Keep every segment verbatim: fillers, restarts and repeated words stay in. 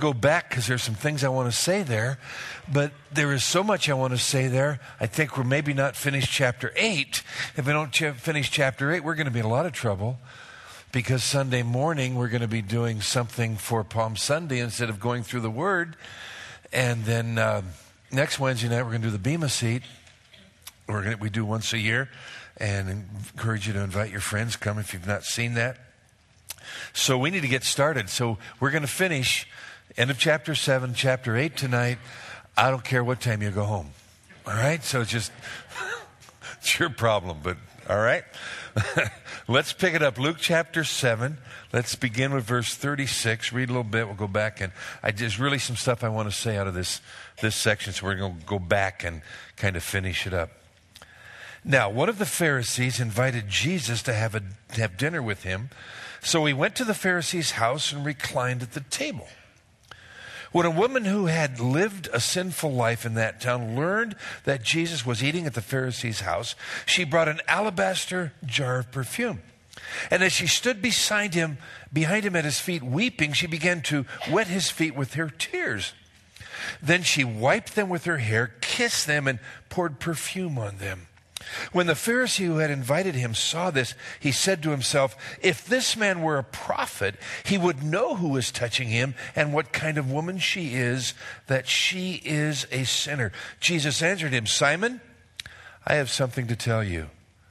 go back because there's some things I want to say there. But there is so much I want to say there. I think we're maybe not finished chapter eight. If we don't ch- finish chapter eight, we're going to be in a lot of trouble. Because Sunday morning, we're going to be doing something for Palm Sunday instead of going through the Word. And then uh, next Wednesday night, we're going to do the Bema Seat. We're going to, we do once a year. And encourage you to invite your friends. Come if you've not seen that. So we need to get started. So we're going to finish end of chapter seven, chapter eight tonight. I don't care what time you go home. All right? So it's just, it's your problem, but all right? Let's pick it up. Luke chapter seven. Let's begin with verse thirty-six. Read a little bit. We'll go back. And I, there's really some stuff I want to say out of this, this section. So we're going to go back and kind of finish it up. Now, one of the Pharisees invited Jesus to have, a, to have dinner with him. So he went to the Pharisee's house and reclined at the table. When a woman who had lived a sinful life in that town learned that Jesus was eating at the Pharisee's house, she brought an alabaster jar of perfume. And as she stood beside him, behind him at his feet, weeping, she began to wet his feet with her tears. Then she wiped them with her hair, kissed them, and poured perfume on them. When the Pharisee who had invited him saw this, he said to himself, if this man were a prophet, he would know who is touching him and what kind of woman she is, that she is a sinner. Jesus answered him, Simon, I have something to tell you.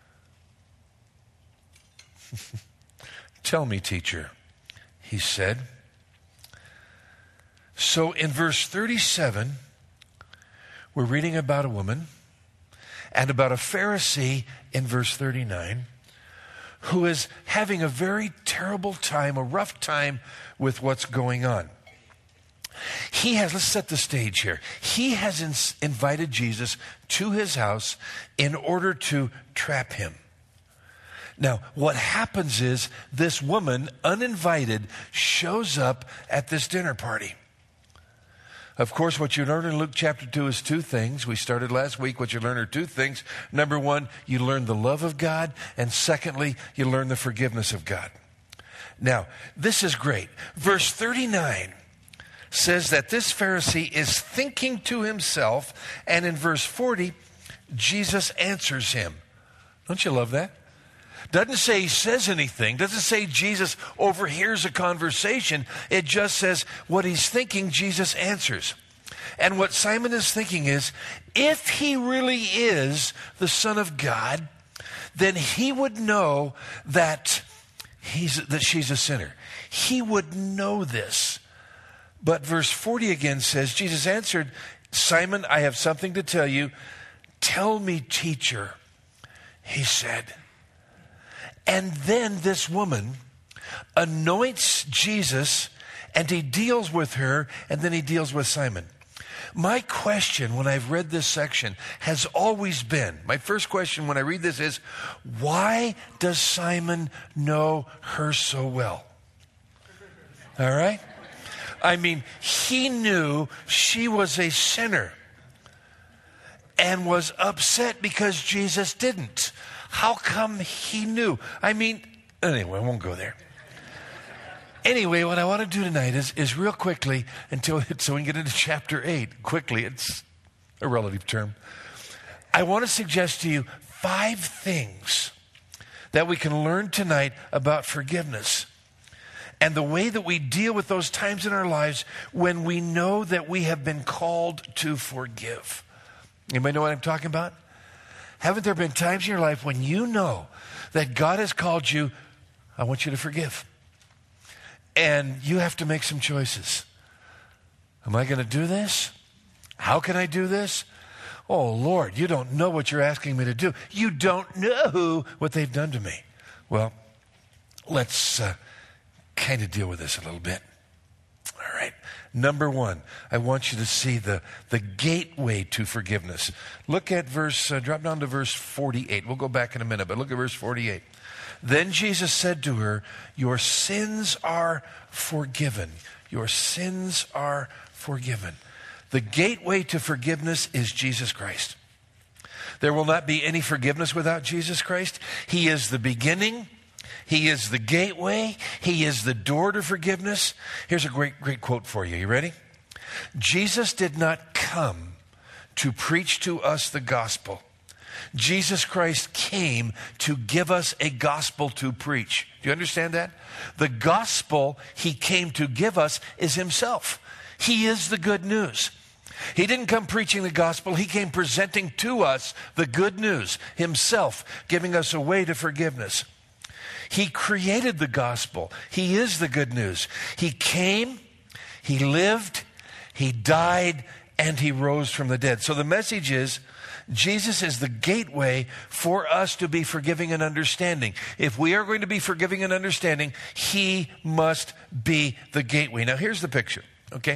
Tell me, teacher, he said. So in verse thirty-seven, we're reading about a woman and about a Pharisee in verse thirty-nine who is having a very terrible time, a rough time with what's going on. He has, let's set the stage here. He has in, invited Jesus to his house in order to trap him. Now, what happens is this woman, uninvited, shows up at this dinner party. Of course, what you learn in Luke chapter two is two things. We started last week. What you learn are two things. Number one, you learn the love of God. And secondly, you learn the forgiveness of God. Now, this is great. Verse thirty-nine says that this Pharisee is thinking to himself. And in verse forty, Jesus answers him. Don't you love that? Doesn't say he says anything. Doesn't say Jesus overhears a conversation. It just says what he's thinking, Jesus answers. And what Simon is thinking is, if he really is the Son of God, then he would know that he's that she's a sinner. He would know this. But verse forty again says, Jesus answered, Simon, I have something to tell you. Tell me, teacher, he said. And then this woman anoints Jesus, and he deals with her, and then he deals with Simon. My question when I've read this section has always been, my first question when I read this is, why does Simon know her so well? All right? I mean, he knew she was a sinner and was upset because Jesus didn't. How come he knew? I mean, anyway, I won't go there. Anyway, what I want to do tonight is, is real quickly, until so we can get into chapter eight. Quickly, it's a relative term. I want to suggest to you five things that we can learn tonight about forgiveness and the way that we deal with those times in our lives when we know that we have been called to forgive. Anybody know what I'm talking about? Haven't there been times in your life when you know that God has called you, I want you to forgive? And you have to make some choices. Am I going to do this? How can I do this? Oh, Lord, you don't know what you're asking me to do. You don't know what they've done to me. Well, let's uh, kind of deal with this a little bit. All right. Number one, I want you to see the, the gateway to forgiveness. Look at verse, uh, drop down to verse forty-eight. We'll go back in a minute, but look at verse forty-eight. Then Jesus said to her, your sins are forgiven. Your sins are forgiven. The gateway to forgiveness is Jesus Christ. There will not be any forgiveness without Jesus Christ. He is the beginning. He is the gateway. He is the door to forgiveness. Here's a great, great quote for you. You ready? Jesus did not come to preach to us the gospel. Jesus Christ came to give us a gospel to preach. Do you understand that? The gospel he came to give us is himself. He is the good news. He didn't come preaching the gospel. He came presenting to us the good news himself, giving us a way to forgiveness. He created the gospel. He is the good news. He came, he lived, he died, and he rose from the dead. So the message is, Jesus is the gateway for us to be forgiving and understanding. If we are going to be forgiving and understanding, he must be the gateway. Now here's the picture, okay?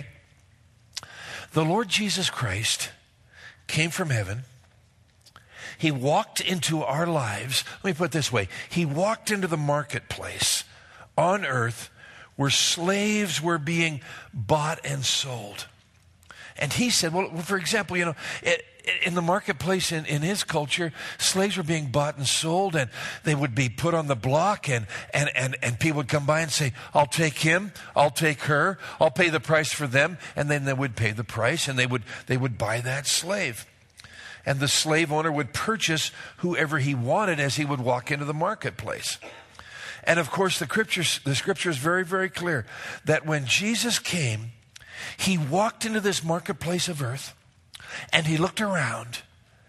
The Lord Jesus Christ came from heaven. He walked into our lives. Let me put it this way. He walked into the marketplace on earth where slaves were being bought and sold. And he said, well, for example, you know, it, in the marketplace in, in his culture, slaves were being bought and sold, and they would be put on the block, and, and, and, and people would come by and say, I'll take him, I'll take her, I'll pay the price for them, and then they would pay the price, and they would, they would buy that slave. And the slave owner would purchase whoever he wanted as he would walk into the marketplace. And of course, the scripture, the scripture is very, very clear that when Jesus came, he walked into this marketplace of earth, and he looked around,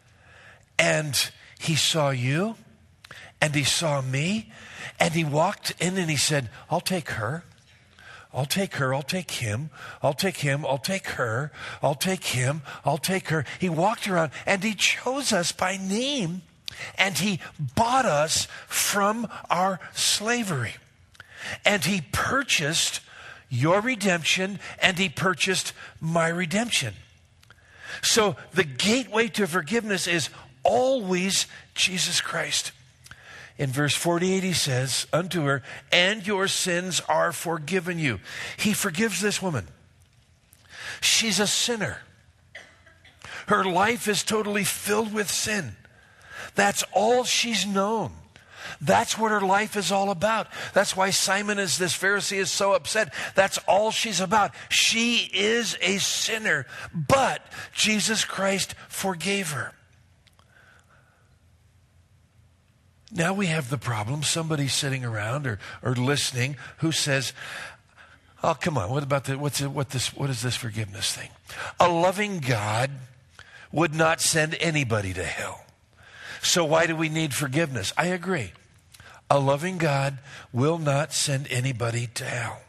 and he saw you, and he saw me, and he walked in and he said, I'll take her. I'll take her, I'll take him, I'll take him, I'll take her, I'll take him, I'll take her. He walked around and he chose us by name, and he bought us from our slavery. And he purchased your redemption, and he purchased my redemption. So the gateway to forgiveness is always Jesus Christ. In verse forty-eight, he says unto her, and your sins are forgiven you. He forgives this woman. She's a sinner. Her life is totally filled with sin. That's all she's known. That's what her life is all about. That's why Simon, is this Pharisee, is so upset. That's all she's about. She is a sinner, but Jesus Christ forgave her. Now we have the problem, somebody sitting around or, or listening who says, oh, come on, what about the, what's it, what this, what is this forgiveness thing? A loving God would not send anybody to hell. So why do we need forgiveness? I agree. A loving God will not send anybody to hell.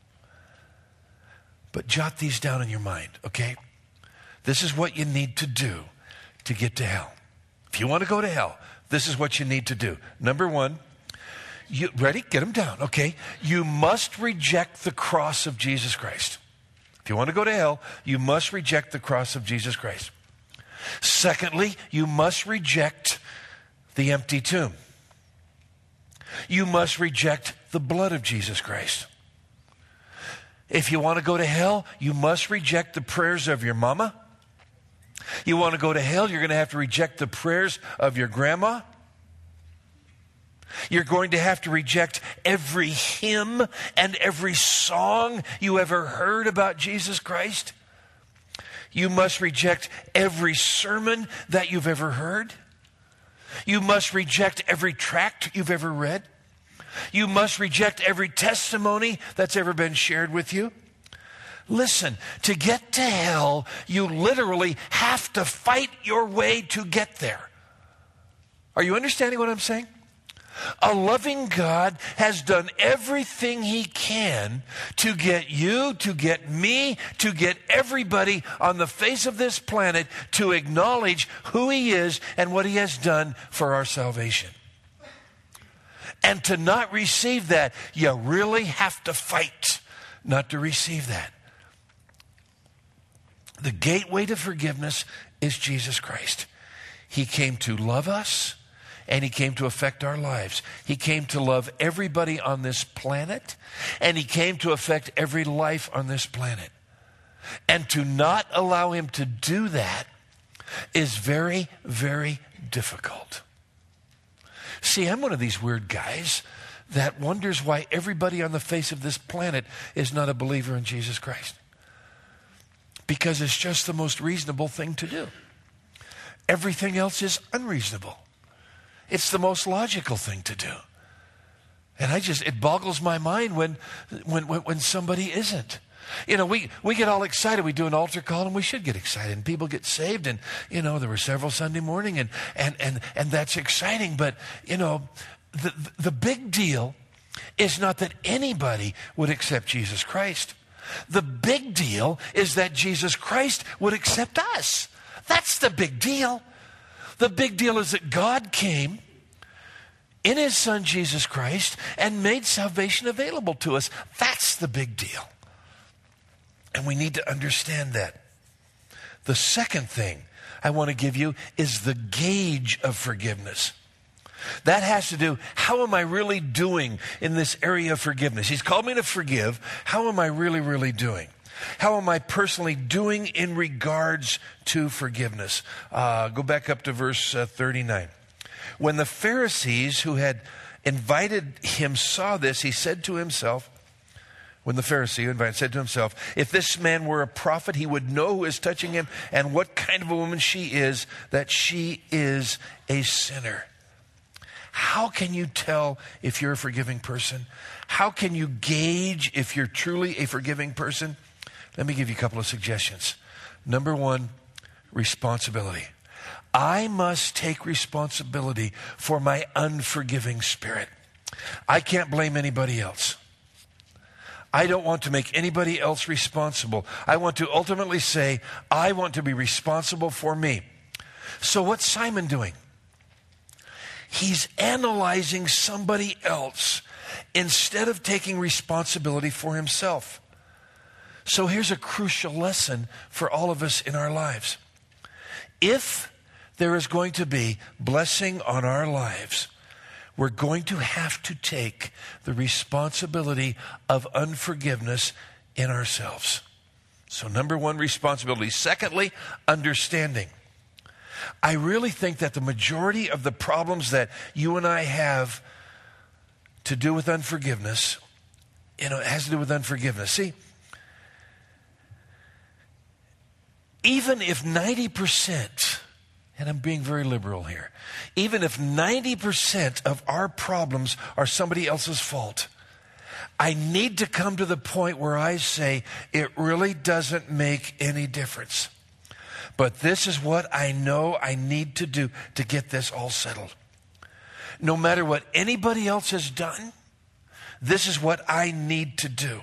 But jot these down in your mind, okay? This is what you need to do to get to hell. If you want to go to hell, this is what you need to do. Number one, you ready? Get them down, okay? You must reject the cross of Jesus Christ. If you want to go to hell, you must reject the cross of Jesus Christ. Secondly, you must reject the empty tomb. You must reject the blood of Jesus Christ. If you want to go to hell, you must reject the prayers of your mama. You want to go to hell, you're going to have to reject the prayers of your grandma. You're going to have to reject every hymn and every song you ever heard about Jesus Christ. You must reject every sermon that you've ever heard. You must reject every tract you've ever read. You must reject every testimony that's ever been shared with you. Listen, to get to hell, you literally have to fight your way to get there. Are you understanding what I'm saying? A loving God has done everything he can to get you, to get me, to get everybody on the face of this planet to acknowledge who he is and what he has done for our salvation. And to not receive that, you really have to fight not to receive that. The gateway to forgiveness is Jesus Christ. He came to love us, and he came to affect our lives. He came to love everybody on this planet, and he came to affect every life on this planet. And to not allow him to do that is very, very difficult. See, I'm one of these weird guys that wonders why everybody on the face of this planet is not a believer in Jesus Christ. Because it's just the most reasonable thing to do. Everything else is unreasonable. It's the most logical thing to do. And I just, it boggles my mind when, when, when, when somebody isn't. You know, we, we get all excited. We do an altar call, and we should get excited. And people get saved. And, you know, there were several Sunday morning, and, and, and, and that's exciting. But, you know, the, the big deal is not that anybody would accept Jesus Christ. The big deal is that Jesus Christ would accept us. That's the big deal. The big deal is that God came in his Son, Jesus Christ, and made salvation available to us. That's the big deal. And we need to understand that. The second thing I want to give you is the gauge of forgiveness. That has to do, how am I really doing in this area of forgiveness? He's called me to forgive. How am I really, really doing? How am I personally doing in regards to forgiveness? Uh, go back up to verse uh, thirty-nine. When the Pharisees who had invited him saw this, he said to himself, when the Pharisee who invited said to himself, if this man were a prophet, he would know who is touching him and what kind of a woman she is, that she is a sinner. How can you tell if you're a forgiving person? How can you gauge if you're truly a forgiving person? Let me give you a couple of suggestions. Number one, responsibility. I must take responsibility for my unforgiving spirit. I can't blame anybody else. I don't want to make anybody else responsible. I want to ultimately say, I want to be responsible for me. So what's Simon doing? He's analyzing somebody else instead of taking responsibility for himself. So here's a crucial lesson for all of us in our lives. If there is going to be blessing on our lives, we're going to have to take the responsibility of unforgiveness in ourselves. So number one, responsibility. Secondly, understanding. I really think that the majority of the problems that you and I have to do with unforgiveness, you know, it has to do with unforgiveness. See, even if ninety percent, and I'm being very liberal here, even if ninety percent of our problems are somebody else's fault, I need to come to the point where I say it really doesn't make any difference. But this is what I know I need to do to get this all settled. No matter what anybody else has done, this is what I need to do.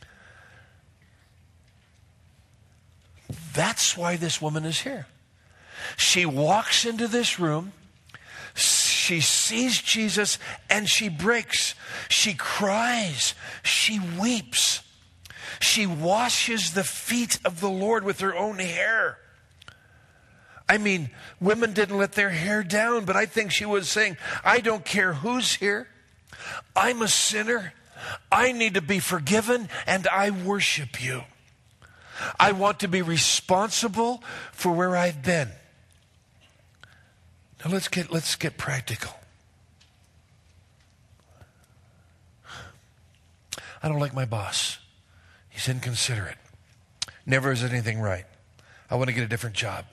That's why this woman is here. She walks into this room, she sees Jesus, and she breaks. She cries. She weeps. She washes the feet of the Lord with her own hair. I mean, women didn't let their hair down, but I think she was saying, I don't care who's here. I'm a sinner. I need to be forgiven, and I worship you. I want to be responsible for where I've been. Now let's get let's get practical. I don't like my boss. He's inconsiderate. Never is anything right. I want to get a different job.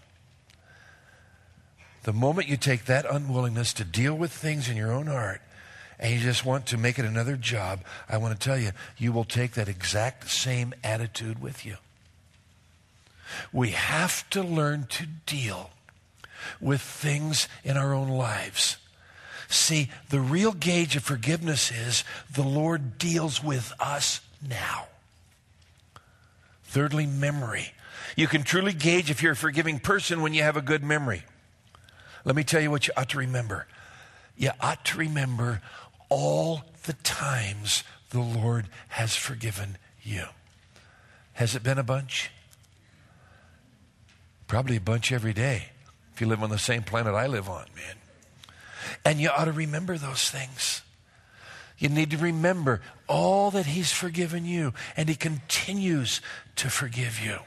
The moment you take that unwillingness to deal with things in your own heart and you just want to make it another job, I want to tell you, you will take that exact same attitude with you. We have to learn to deal with things in our own lives. See, the real gauge of forgiveness is the Lord deals with us now. Thirdly, memory. You can truly gauge if you're a forgiving person when you have a good memory. Let me tell you what you ought to remember. You ought to remember all the times the Lord has forgiven you. Has it been a bunch? Probably a bunch every day. If you live on the same planet I live on, man. And you ought to remember those things. You need to remember all that he's forgiven you, and he continues to forgive you.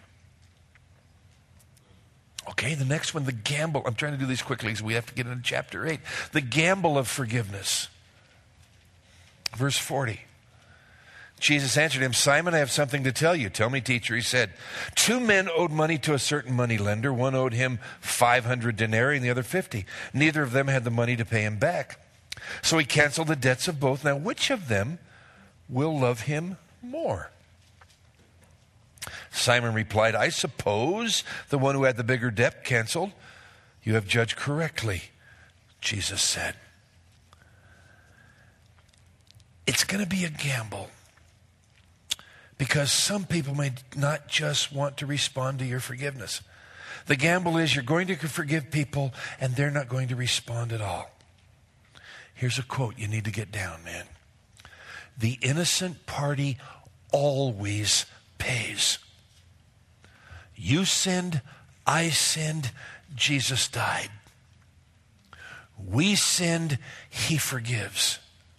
Okay, the next one, the gamble. I'm trying to do these quickly because we have to get into chapter eight. The gamble of forgiveness. Verse forty. Jesus answered him, Simon, I have something to tell you. Tell me, teacher. He said, two men owed money to a certain money lender. One owed him five hundred denarii and the other fifty. Neither of them had the money to pay him back. So he canceled the debts of both. Now, which of them will love him more? Simon replied, I suppose the one who had the bigger debt canceled. You have judged correctly, Jesus said. It's going to be a gamble. Because some people may not just want to respond to your forgiveness. The gamble is you're going to forgive people and they're not going to respond at all. Here's a quote you need to get down, man. The innocent party always pays. You sinned, I sinned, Jesus died. We sinned, he forgives.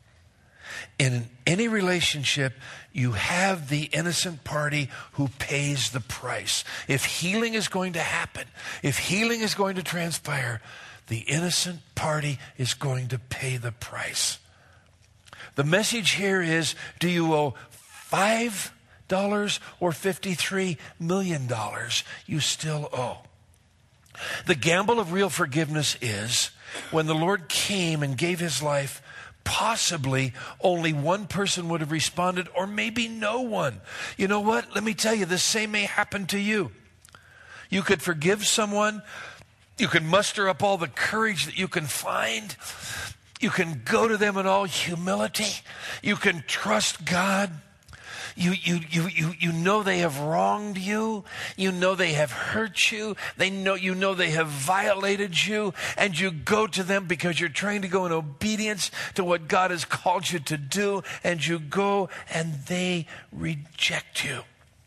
In any relationship, you have the innocent party who pays the price. If healing is going to happen, if healing is going to transpire, the innocent party is going to pay the price. The message here is, do you owe five dollars or fifty-three million dollars? You still owe. The gamble of real forgiveness is when the Lord came and gave his life, possibly only one person would have responded, or maybe no one. You know what? Let me tell you, the same may happen to you. You could forgive someone. You can muster up all the courage that you can find. You can go to them in all humility. You can trust God. You, you, you, you, you know they have wronged you. You know they have hurt you. They know, you know they have violated you. And you go to them because you're trying to go in obedience to what God has called you to do. And you go and they reject you.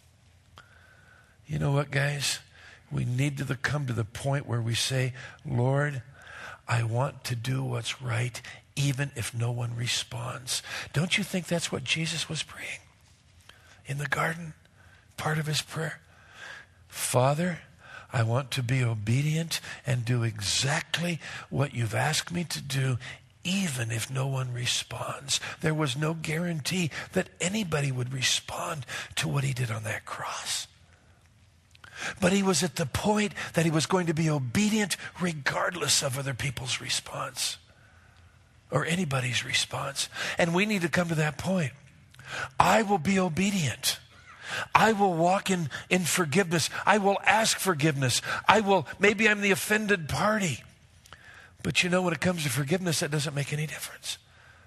You know what, guys? We need to come to the point where we say, Lord, I want to do what's right, even if no one responds. Don't you think that's what Jesus was praying in the garden? Part of his prayer. Father, I want to be obedient and do exactly what you've asked me to do, even if no one responds. There was no guarantee that anybody would respond to what he did on that cross. But he was at the point that he was going to be obedient regardless of other people's response or anybody's response. And we need to come to that point. I will be obedient. I will walk in, in forgiveness. I will ask forgiveness. I will, maybe I'm the offended party. But you know, when it comes to forgiveness, that doesn't make any difference.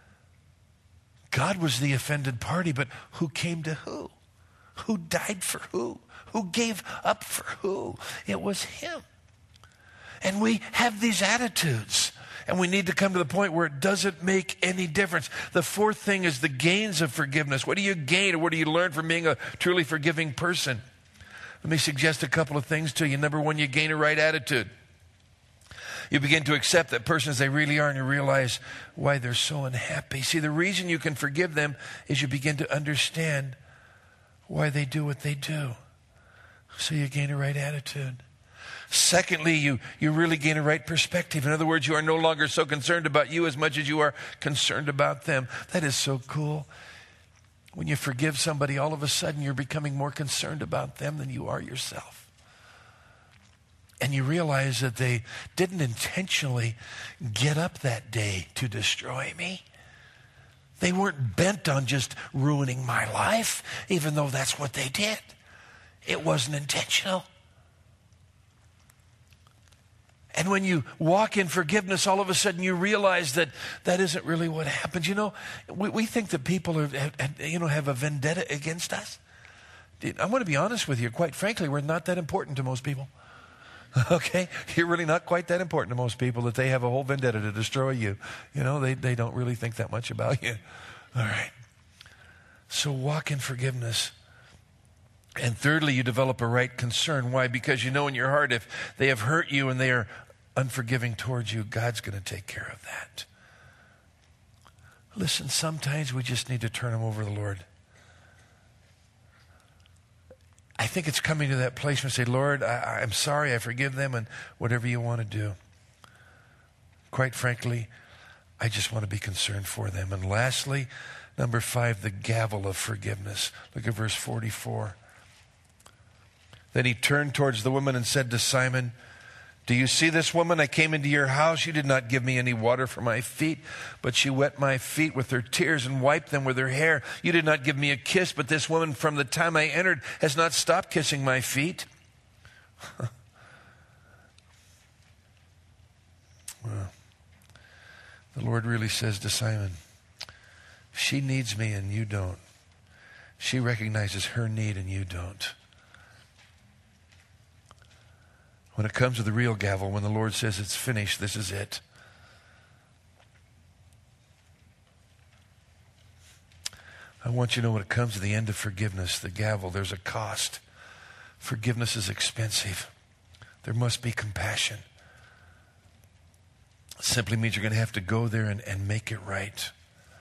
God was the offended party, but who came to who? Who died for who? Who gave up for who? It was him. And we have these attitudes. And we need to come to the point where it doesn't make any difference. The fourth thing is the gains of forgiveness. What do you gain, or what do you learn from being a truly forgiving person? Let me suggest a couple of things to you. Number one, you gain a right attitude. You begin to accept that person as they really are, and you realize why they're so unhappy. See, the reason you can forgive them is you begin to understand why they do what they do. So you gain a right attitude. Secondly, you, you really gain a right perspective. In other words, you are no longer so concerned about you as much as you are concerned about them. That is so cool. When you forgive somebody, all of a sudden you're becoming more concerned about them than you are yourself. And you realize that they didn't intentionally get up that day to destroy me. They weren't bent on just ruining my life, even though that's what they did. It wasn't intentional. And when you walk in forgiveness, all of a sudden you realize that that isn't really what happens. You know, we, we think that people are, have, you know, have a vendetta against us. I want to be honest with you. Quite frankly, we're not that important to most people. Okay? You're really not quite that important to most people that they have a whole vendetta to destroy you. You know, they, they don't really think that much about you. All right. So walk in forgiveness. And thirdly, you develop a right concern. Why? Because you know in your heart, if they have hurt you and they are unforgiving towards you, God's going to take care of that. Listen, sometimes we just need to turn them over to the Lord. I think it's coming to that place where we say, Lord, I, I'm sorry, I forgive them, and whatever you want to do. Quite frankly, I just want to be concerned for them. And lastly, Number five, the gavel of forgiveness. Look at verse forty-four. Then he turned towards the woman and said to Simon, do you see this woman? I came into your house. You did not give me any water for my feet, but she wet my feet with her tears and wiped them with her hair. You did not give me a kiss, but this woman from the time I entered has not stopped kissing my feet. Well, the Lord really says to Simon, she needs me and you don't. She recognizes her need and you don't. When it comes to the real gavel, when the Lord says it's finished, this is it. I want you to know when it comes to the end of forgiveness, the gavel, there's a cost. Forgiveness is expensive. There must be compassion. It simply means you're going to have to go there and, and make it right.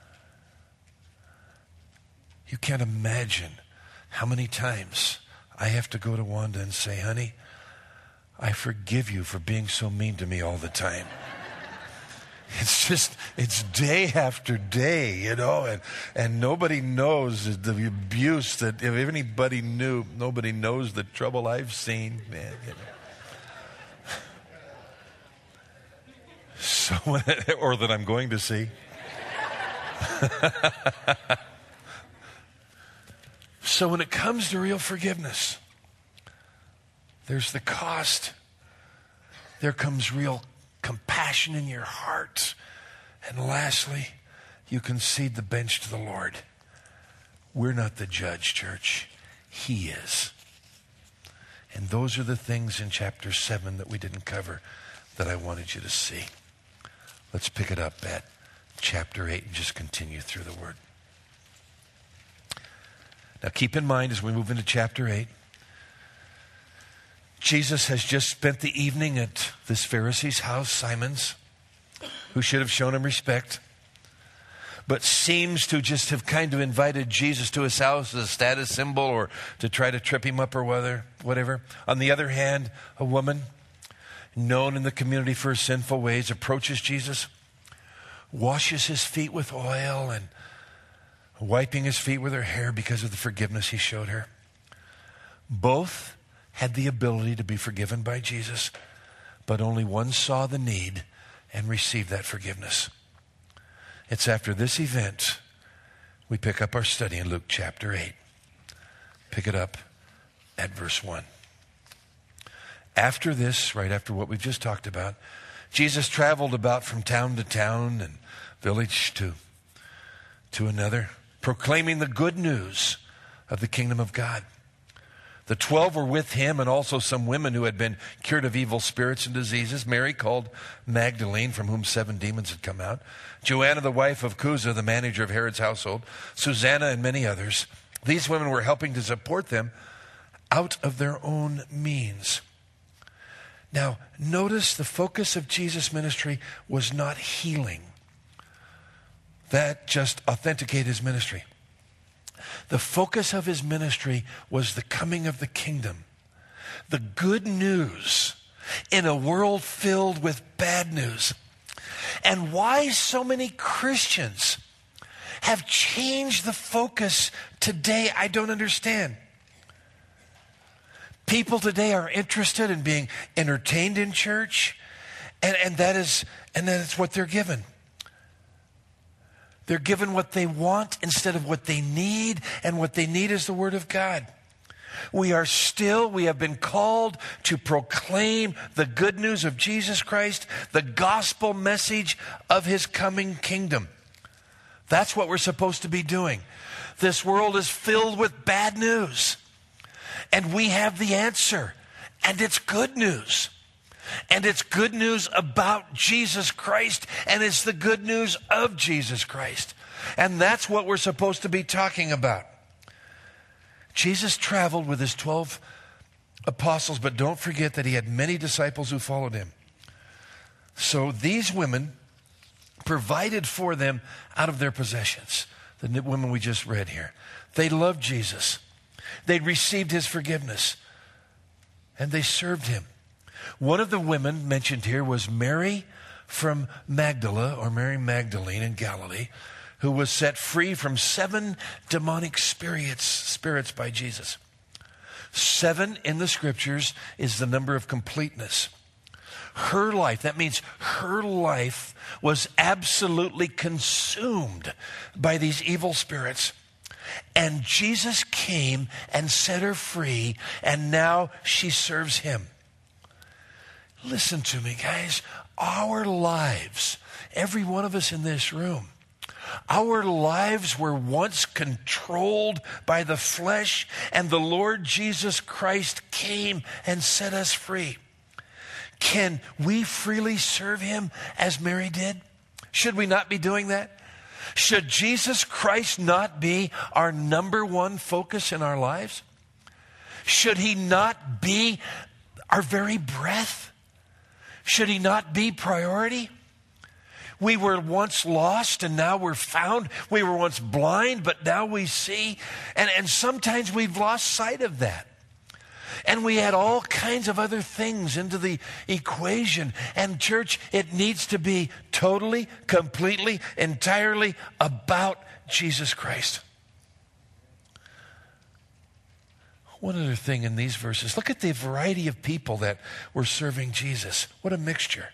You can't imagine how many times I have to go to Wanda and say, honey, I forgive you for being so mean to me all the time. It's just, it's day after day, you know, and, and nobody knows the abuse that, if anybody knew, nobody knows the trouble I've seen, man. You know. So, or that I'm going to see. So when it comes to real forgiveness, there's the cost. There comes real compassion in your heart. And lastly, you concede the bench to the Lord. We're not the judge, church. He is. And those are the things in chapter seven that we didn't cover that I wanted you to see. Let's pick it up at chapter eight and just continue through the word. Now keep in mind as we move into chapter eight, Jesus has just spent the evening at this Pharisee's house, Simon's, who should have shown him respect, but seems to just have kind of invited Jesus to his house as a status symbol or to try to trip him up or whether, whatever. On the other hand, a woman known in the community for her sinful ways approaches Jesus, washes his feet with oil and wiping his feet with her hair because of the forgiveness he showed her. Both had the ability to be forgiven by Jesus, but only one saw the need and received that forgiveness. It's after this event we pick up our study in Luke chapter eight. Pick it up at verse one. After this, right after what we've just talked about, Jesus traveled about from town to town and village to, to another, proclaiming the good news of the kingdom of God. The twelve were with him and also some women who had been cured of evil spirits and diseases. Mary called Magdalene, from whom seven demons had come out. Joanna, the wife of Chuza, the manager of Herod's household. Susanna and many others. These women were helping to support them out of their own means. Now, notice the focus of Jesus' ministry was not healing. That just authenticated his ministry. The focus of his ministry was the coming of the kingdom. The good news in a world filled with bad news. And why so many Christians have changed the focus today, I don't understand. People today are interested in being entertained in church, and, and that is and that is what they're given. They're given what they want instead of what they need, and what they need is the Word of God. We are still, we have been called to proclaim the good news of Jesus Christ, the gospel message of his coming kingdom. That's what we're supposed to be doing. This world is filled with bad news, and we have the answer, and it's good news. And it's good news about Jesus Christ, and it's the good news of Jesus Christ. And that's what we're supposed to be talking about. Jesus traveled with his twelve apostles, but don't forget that he had many disciples who followed him. So these women provided for them out of their possessions. The women we just read here. They loved Jesus. They'd received his forgiveness. And they served him. One of the women mentioned here was Mary from Magdala, or Mary Magdalene in Galilee, who was set free from seven demonic spirits, spirits by Jesus. Seven in the scriptures is the number of completeness. Her life, that means her life was absolutely consumed by these evil spirits. And Jesus came and set her free, and now she serves him. Listen to me, guys. Our lives, every one of us in this room, our lives were once controlled by the flesh, and the Lord Jesus Christ came and set us free. Can we freely serve him as Mary did? Should we not be doing that? Should Jesus Christ not be our number one focus in our lives? Should he not be our very breath? Should he not be priority? We were once lost and now we're found. We were once blind, but now we see. And, and sometimes we've lost sight of that. And we add all kinds of other things into the equation. And church, it needs to be totally, completely, entirely about Jesus Christ. One other thing in these verses. Look at the variety of people that were serving Jesus. What a mixture.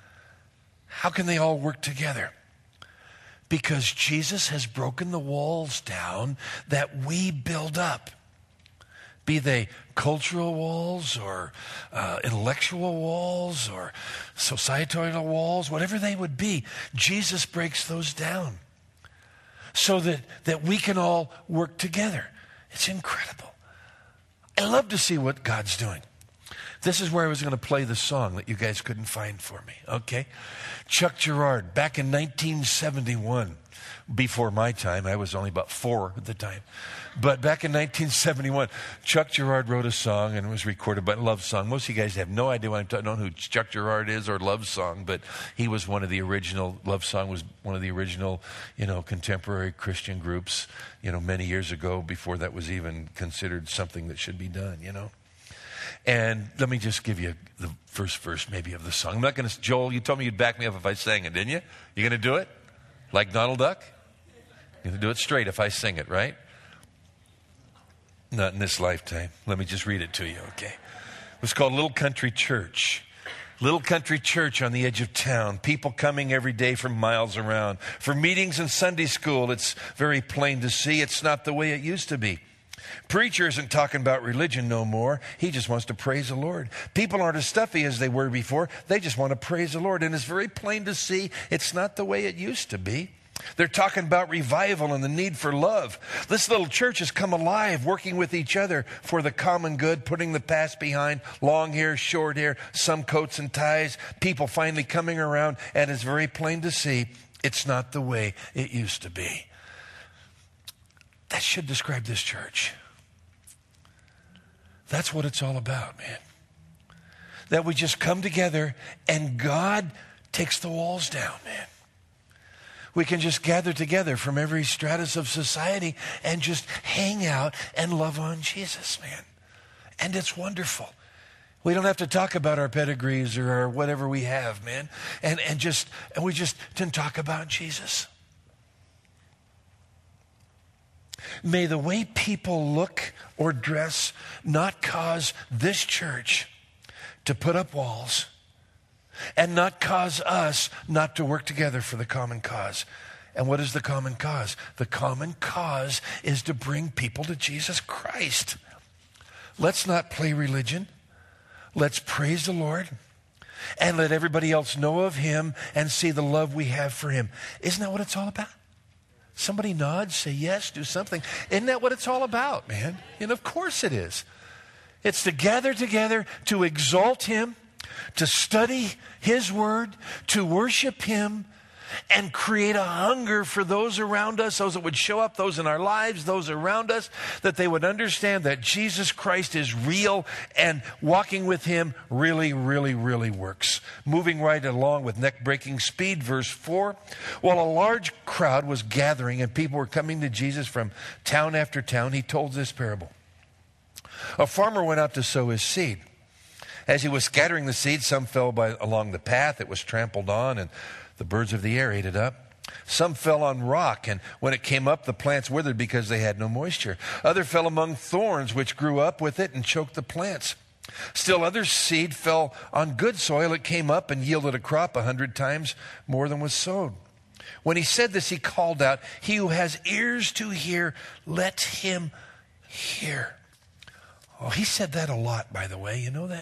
How can they all work together? Because Jesus has broken the walls down that we build up. Be they cultural walls or uh, intellectual walls or societal walls, whatever they would be, Jesus breaks those down so that, that we can all work together. It's incredible. I love to see what God's doing. This is where I was going to play the song that you guys couldn't find for me, okay? Chuck Girard, back in nineteen seventy-one, before my time, I was only about four at the time, but back in nineteen seventy-one, Chuck Girard wrote a song and it was recorded by Love Song. Most of you guys have no idea what I'm talking about, who Chuck Girard is or Love Song, but he was one of the original, Love Song was one of the original, you know, contemporary Christian groups, you know, many years ago before that was even considered something that should be done, you know. And let me just give you the first verse maybe of the song. I'm not going to, Joel, you told me you'd back me up if I sang it, didn't you? You going to do it? Like Donald Duck? You're going to do it straight if I sing it, right? Not in this lifetime. Let me just read it to you, okay? It's called Little Country Church. Little country church on the edge of town. People coming every day from miles around. For meetings and Sunday school, it's very plain to see it's not the way it used to be. Preacher isn't talking about religion no more. He just wants to praise the Lord. People aren't as stuffy as they were before. They just want to praise the Lord. And it's very plain to see it's not the way it used to be. They're talking about revival and the need for love. This little church has come alive, working with each other for the common good, putting the past behind, long hair, short hair, some coats and ties, people finally coming around, and it's very plain to see it's not the way it used to be. That should describe this church. That's what it's all about, man. That we just come together and God takes the walls down, man. We can just gather together from every stratus of society and just hang out and love on Jesus, man. And it's wonderful. We don't have to talk about our pedigrees or our whatever we have, man. And and just and we just can talk about Jesus. May the way people look or dress not cause this church to put up walls and not cause us not to work together for the common cause. And what is the common cause? The common cause is to bring people to Jesus Christ. Let's not play religion. Let's praise the Lord and let everybody else know of him and see the love we have for him. Isn't that what it's all about? Somebody nod, say yes, do something. Isn't that what it's all about, man? And of course it is. It's to gather together to exalt him, to study his word, to worship him, and create a hunger for those around us, those that would show up, those in our lives, those around us, that they would understand that Jesus Christ is real and walking with him really, really, really works. Moving right along with neck-breaking speed, verse four. While a large crowd was gathering and people were coming to Jesus from town after town, he told this parable. A farmer went out to sow his seed. As he was scattering the seed, some fell by, along the path. It was trampled on, and the birds of the air ate it up. Some fell on rock, and when it came up, the plants withered because they had no moisture. Other fell among thorns, which grew up with it and choked the plants. Still other seed fell on good soil. It came up and yielded a crop a hundred times more than was sowed. When he said this, he called out, "He who has ears to hear, let him hear." Oh, he said that a lot, by the way. You know that?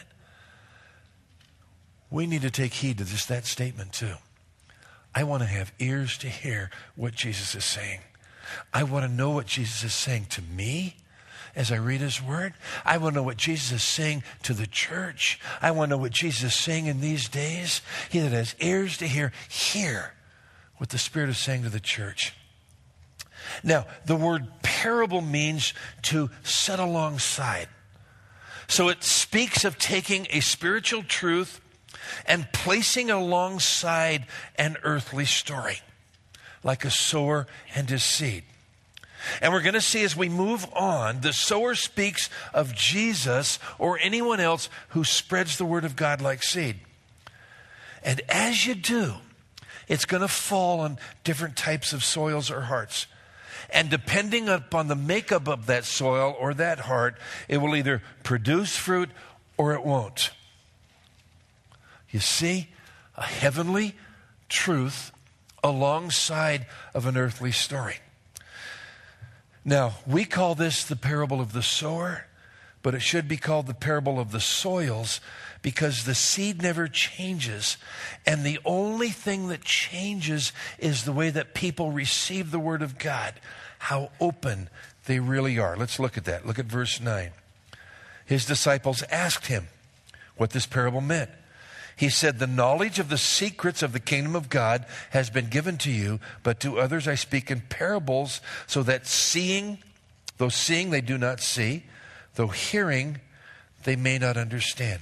We need to take heed to just that statement, too. I want to have ears to hear what Jesus is saying. I want to know what Jesus is saying to me as I read his word. I want to know what Jesus is saying to the church. I want to know what Jesus is saying in these days. He that has ears to hear, hear what the Spirit is saying to the church. Now, the word parable means to set alongside. So it speaks of taking a spiritual truth and placing it alongside an earthly story, like a sower and his seed. And we're going to see as we move on, the sower speaks of Jesus or anyone else who spreads the word of God like seed. And as you do, it's going to fall on different types of soils or hearts. And depending upon the makeup of that soil or that heart, it will either produce fruit or it won't. You see, a heavenly truth alongside of an earthly story. Now, we call this the parable of the sower, but it should be called the parable of the soils because the seed never changes. And the only thing that changes is the way that people receive the word of God, how open they really are. Let's look at that. Look at verse nine. His disciples asked him what this parable meant. He said, "The knowledge of the secrets of the kingdom of God has been given to you, but to others I speak in parables, so that seeing, though seeing they do not see, though hearing they may not understand."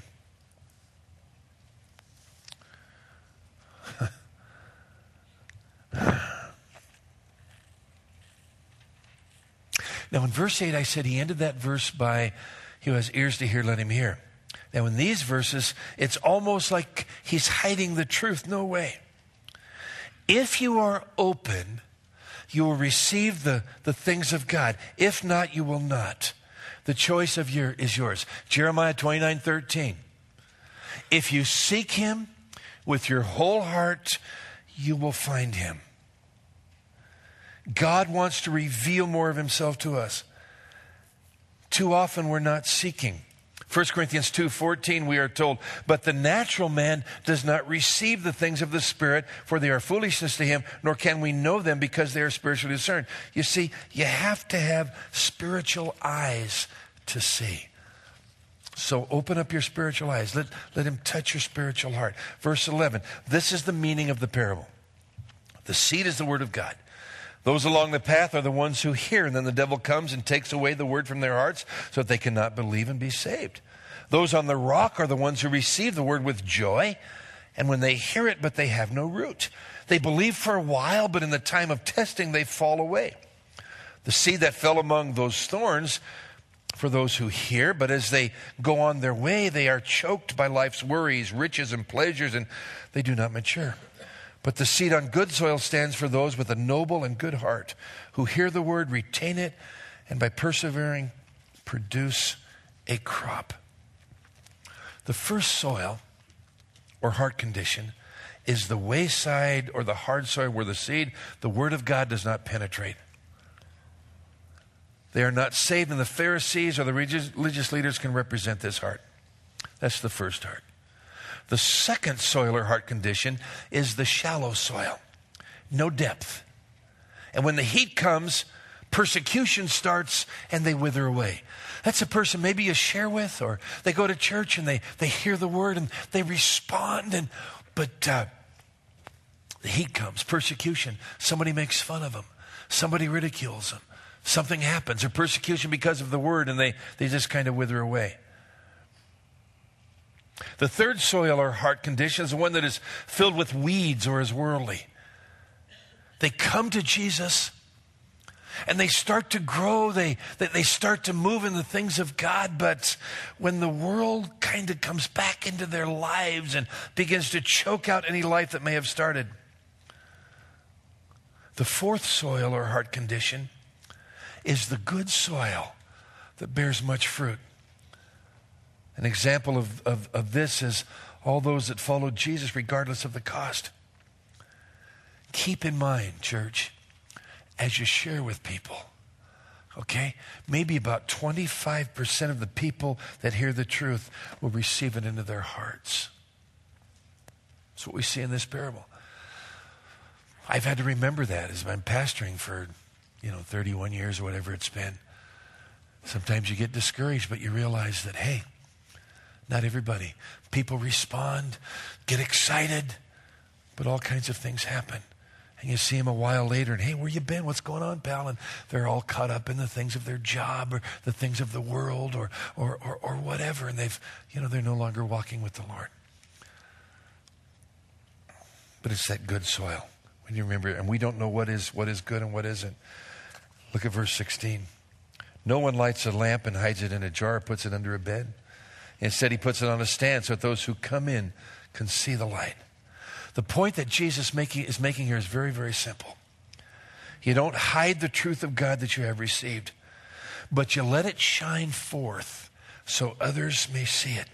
Now in verse eight, I said he ended that verse by, "He who has ears to hear, let him hear." Now in these verses, it's almost like he's hiding the truth. No way. If you are open, you will receive the, the things of God. If not, you will not. The choice of your is yours. Jeremiah twenty-nine thirteen. If you seek him with your whole heart, you will find him. God wants to reveal more of himself to us. Too often we're not seeking. First Corinthians two fourteen, we are told, "But the natural man does not receive the things of the Spirit, for they are foolishness to him, nor can we know them because they are spiritually discerned." You see, you have to have spiritual eyes to see. So open up your spiritual eyes. Let, let him touch your spiritual heart. Verse eleven, this is the meaning of the parable. The seed is the word of God. Those along the path are the ones who hear, and then the devil comes and takes away the word from their hearts so that they cannot believe and be saved. Those on the rock are the ones who receive the word with joy, and when they hear it, but they have no root. They believe for a while, but in the time of testing, they fall away. The seed that fell among those thorns for those who hear, but as they go on their way, they are choked by life's worries, riches, and pleasures, and they do not mature. But the seed on good soil stands for those with a noble and good heart, who hear the word, retain it, and by persevering, produce a crop. The first soil, or heart condition, is the wayside or the hard soil where the seed, the word of God, does not penetrate. They are not saved, and the Pharisees or the religious leaders can represent this heart. That's the first heart. The second soil or heart condition is the shallow soil. No depth. And when the heat comes, persecution starts and they wither away. That's a person maybe you share with, or they go to church and they, they hear the word and they respond. And But uh, the heat comes, persecution. Somebody makes fun of them. Somebody ridicules them. Something happens, or persecution because of the word, and they, they just kind of wither away. The third soil or heart condition is the one that is filled with weeds or is worldly. They come to Jesus and they start to grow. They, they start to move in the things of God. But when the world kind of comes back into their lives and begins to choke out any life that may have started, The fourth soil or heart condition is the good soil that bears much fruit. An example of, of, of this is all those that followed Jesus regardless of the cost. Keep in mind, church, as you share with people, okay, maybe about twenty-five percent of the people that hear the truth will receive it into their hearts. That's what we see in this parable. I've had to remember that as I'm pastoring for, you know, thirty-one years or whatever it's been. Sometimes you get discouraged, but you realize that, hey, not everybody. People respond, get excited, but all kinds of things happen. And you see them a while later, and hey, where you been? What's going on, pal? And they're all caught up in the things of their job or the things of the world or or or, or whatever, and they've, you know, they're no longer walking with the Lord. But it's that good soil. When you remember, and we don't know what is what is good and what isn't. Look at verse sixteen. No one lights a lamp and hides it in a jar or puts it under a bed. Instead, he puts it on a stand so that those who come in can see the light. The point that Jesus making, is making here is very, very simple. You don't hide the truth of God that you have received, but you let it shine forth so others may see it.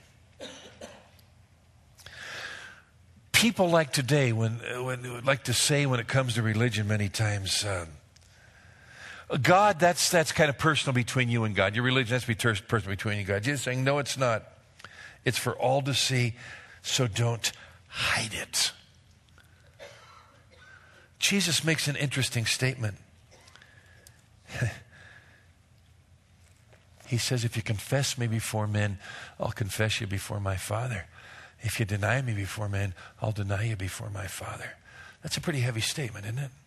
People like today, when, when like to say when it comes to religion many times, uh, God, that's that's kind of personal between you and God. Your religion has to be ter- personal between you and God. Jesus is saying, no, it's not. It's for all to see, so don't hide it. Jesus makes an interesting statement. He says, if you confess me before men, I'll confess you before my Father. If you deny me before men, I'll deny you before my Father. That's a pretty heavy statement, isn't it?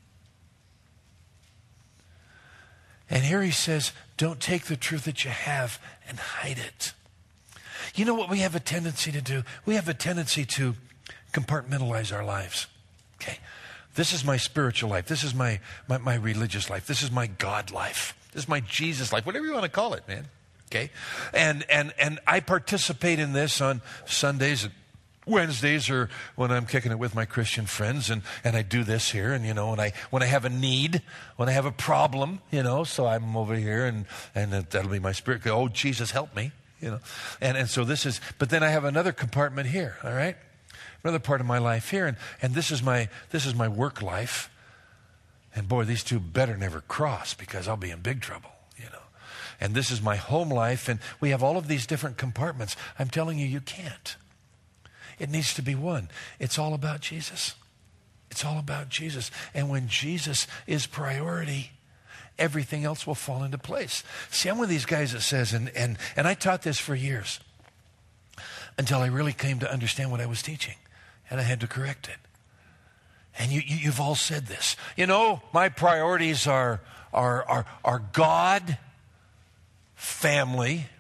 And here he says, don't take the truth that you have and hide it. You know what we have a tendency to do? We have a tendency to compartmentalize our lives. Okay, this is my spiritual life. This is my, my, my religious life. This is my God life. This is my Jesus life. Whatever you want to call it, man. Okay, and and and I participate in this on Sundays and Wednesdays, or when I'm kicking it with my Christian friends, and, and I do this here, and you know, when I when I have a need, when I have a problem, you know, so I'm over here, and and that'll be my spirit. Oh, Jesus, help me, you know, and and so this is. But then I have another compartment here. All right, another part of my life here, and and this is my this is my work life, and boy, these two better never cross because I'll be in big trouble. And this is my home life, and we have all of these different compartments. I'm telling you, you can't. It needs to be one. It's all about Jesus. It's all about Jesus. And when Jesus is priority, everything else will fall into place. See, I'm one of these guys that says, and and and I taught this for years until I really came to understand what I was teaching, and I had to correct it. And you, you you've all said this. You know, my priorities are are are are God, family,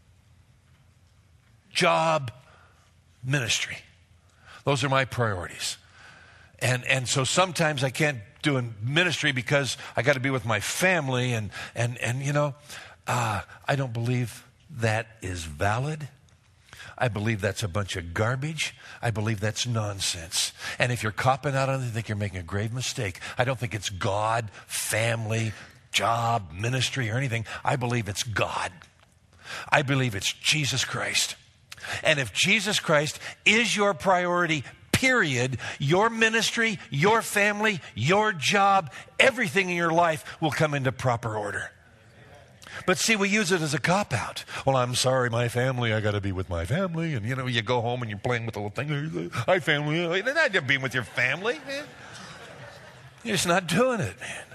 job, ministry. Those are my priorities. And and so sometimes I can't do a ministry because I got to be with my family, and and and you know, uh, I don't believe that is valid. I believe that's a bunch of garbage. I believe that's nonsense. And if you're copping out on it, I think you're making a grave mistake. I don't think it's God, family, job, ministry, or anything. I believe it's God. I believe it's Jesus Christ. And if Jesus Christ is your priority, period, your ministry, your family, your job, everything in your life will come into proper order. But see, we use it as a cop-out. Well, I'm sorry, my family, I got to be with my family. And, you know, you go home and you're playing with the little thing. Hi, family. You're not being with your family, man. You're just not doing it, man.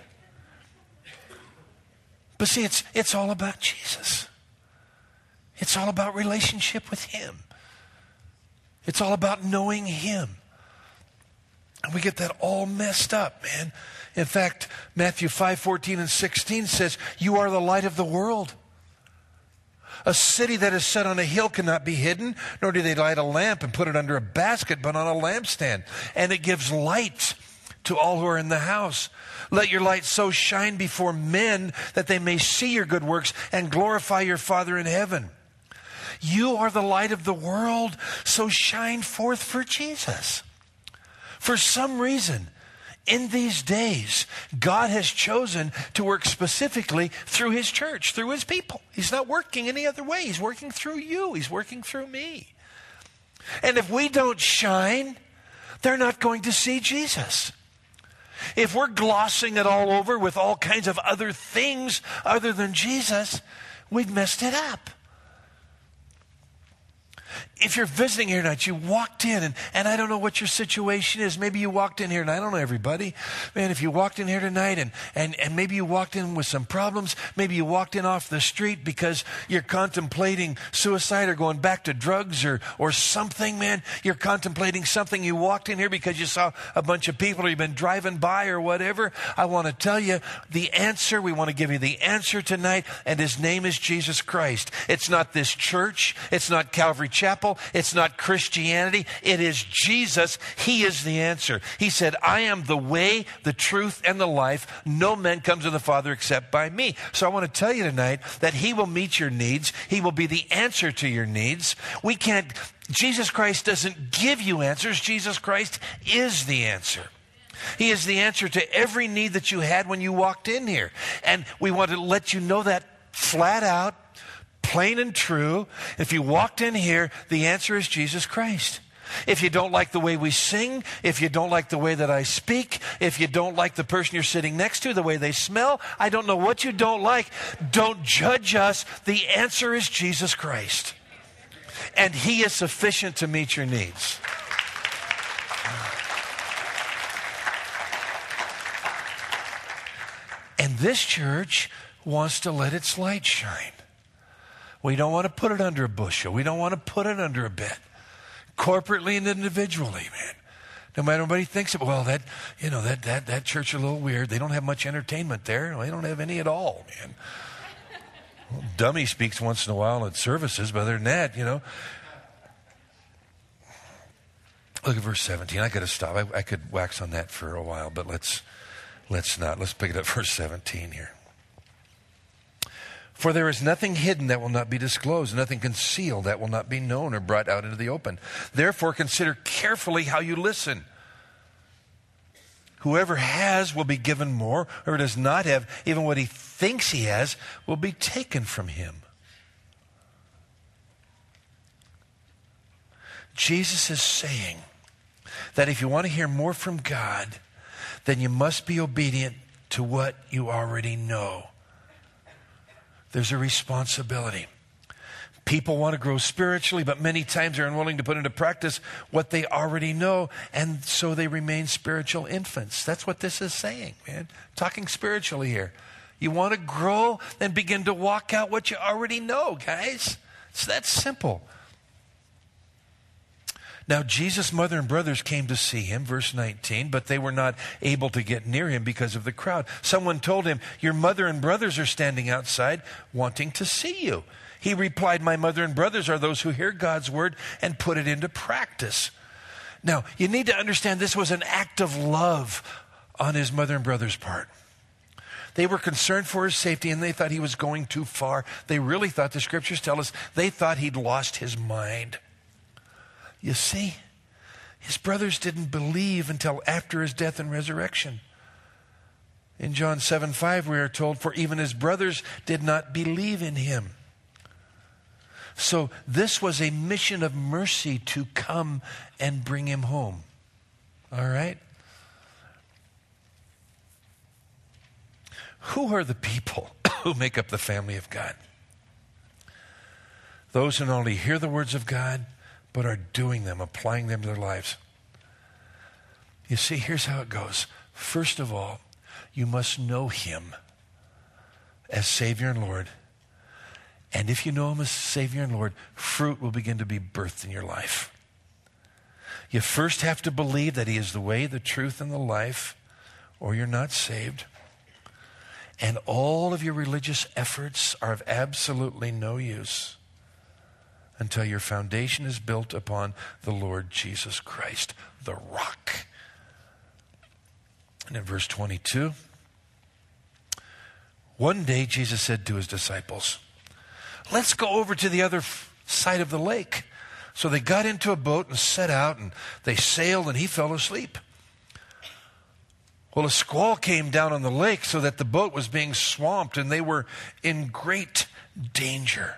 But see, it's it's all about Jesus. It's all about relationship with Him. It's all about knowing Him. And we get that all messed up, man. In fact, Matthew five, fourteen and sixteen says, you are the light of the world. A city that is set on a hill cannot be hidden, nor do they light a lamp and put it under a basket, but on a lampstand. And it gives light to all who are in the house. Let your light so shine before men that they may see your good works and glorify your Father in heaven. You are the light of the world, so shine forth for Jesus. For some reason, in these days, God has chosen to work specifically through his church, through his people. He's not working any other way. He's working through you. He's working through me. And if we don't shine, they're not going to see Jesus. If we're glossing it all over with all kinds of other things other than Jesus, we've messed it up. If you're visiting here tonight, you walked in, and, and I don't know what your situation is. Maybe you walked in here, and I don't know everybody. Man, if you walked in here tonight, and, and, and maybe you walked in with some problems, maybe you walked in off the street because you're contemplating suicide or going back to drugs or, or something, man. You're contemplating something. You walked in here because you saw a bunch of people or you've been driving by or whatever. I want to tell you the answer. We want to give you the answer tonight, and his name is Jesus Christ. It's not this church. It's not Calvary Chapel. It's not Christianity. It is Jesus. He is the answer. He said, I am the way, the truth, and the life. No man comes to the Father except by me. So I want to tell you tonight that he will meet your needs. He will be the answer to your needs. We can't, Jesus Christ doesn't give you answers. Jesus Christ is the answer. He is the answer to every need that you had when you walked in here. And we want to let you know that flat out, plain and true. If you walked in here, the answer is Jesus Christ. If you don't like the way we sing, if you don't like the way that I speak, if you don't like the person you're sitting next to, the way they smell, I don't know what you don't like. Don't judge us. The answer is Jesus Christ. And he is sufficient to meet your needs. And this church wants to let its light shine. We don't want to put it under a bushel. We don't want to put it under a bed. Corporately and individually, man. No matter what anybody thinks of, well, that, you know, that, that, that church is a little weird. They don't have much entertainment there. They don't have any at all, man. Well, Dummy speaks once in a while at services, but other than that, you know. Look at verse seventeen. I got to stop. I, I could wax on that for a while, but let's, let's not. Let's pick it up verse seventeen here. For there is nothing hidden that will not be disclosed, nothing concealed that will not be known or brought out into the open. Therefore, consider carefully how you listen. Whoever has will be given more. Whoever does not have, even what he thinks he has, will be taken from him. Jesus is saying that if you want to hear more from God, then you must be obedient to what you already know. There's a responsibility. People want to grow spiritually, but many times they're unwilling to put into practice what they already know, and so they remain spiritual infants. That's what this is saying, man. Talking spiritually here. You want to grow, then begin to walk out what you already know, guys. It's that simple. Now, Jesus' mother and brothers came to see him, verse nineteen, but they were not able to get near him because of the crowd. Someone told him, your mother and brothers are standing outside wanting to see you. He replied, my mother and brothers are those who hear God's word and put it into practice. Now, you need to understand this was an act of love on his mother and brother's part. They were concerned for his safety, and they thought he was going too far. They really thought, the scriptures tell us, they thought he'd lost his mind. You see, his brothers didn't believe until after his death and resurrection. In John seven five, we are told, for even his brothers did not believe in him. So this was a mission of mercy to come and bring him home. All right? Who are the people who make up the family of God? Those who not only hear the words of God, but are doing them, applying them to their lives. You see, here's how it goes. First of all, you must know him as Savior and Lord. And if you know him as Savior and Lord, fruit will begin to be birthed in your life. You first have to believe that he is the way, the truth, and the life, or you're not saved. And all of your religious efforts are of absolutely no use until your foundation is built upon the Lord Jesus Christ, the rock. And in verse twenty-two, one day Jesus said to his disciples, let's go over to the other side of the lake. So they got into a boat and set out, and they sailed, and he fell asleep. Well, a squall came down on the lake so that the boat was being swamped and they were in great danger.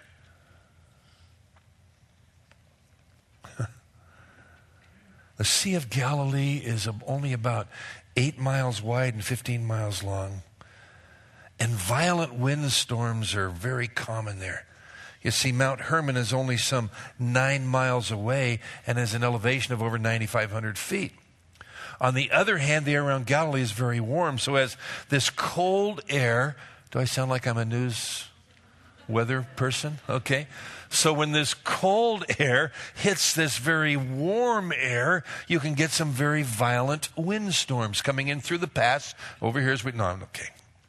The Sea of Galilee is only about eight miles wide and fifteen miles long. And violent windstorms are very common there. You see, Mount Hermon is only some nine miles away and has an elevation of over nine thousand five hundred feet. On the other hand, the air around Galilee is very warm. So as this cold air, do I sound like I'm a news weather person? Okay. So when this cold air hits this very warm air, you can get some very violent windstorms coming in through the pass. Over here is we, no, I'm okay.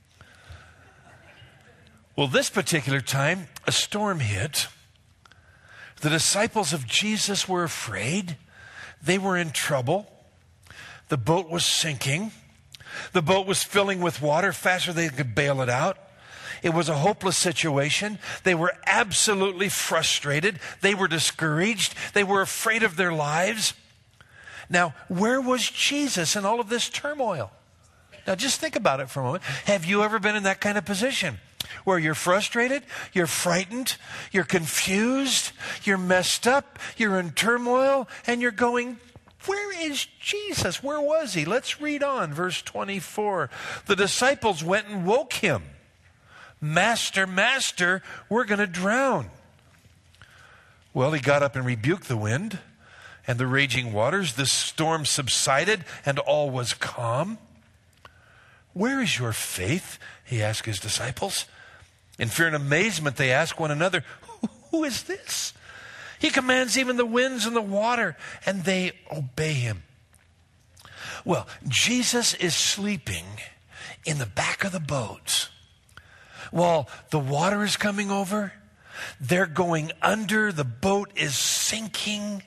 Well, this particular time, a storm hit. The disciples of Jesus were afraid. They were in trouble. The boat was sinking. The boat was filling with water faster than they could bail it out. It was a hopeless situation. They were absolutely frustrated. They were discouraged. They were afraid of their lives. Now, where was Jesus in all of this turmoil? Now, just think about it for a moment. Have you ever been in that kind of position where you're frustrated, you're frightened, you're confused, you're messed up, you're in turmoil, and you're going, where is Jesus? Where was he? Let's read on, verse twenty-four. The disciples went and woke him. Master, Master, we're going to drown. Well, he got up and rebuked the wind and the raging waters. The storm subsided and all was calm. Where is your faith? He asked his disciples. In fear and amazement, they asked one another, who is this? He commands even the winds and the water, and they obey him. Well, Jesus is sleeping in the back of the boat. While the water is coming over, they're going under, the boat is sinking.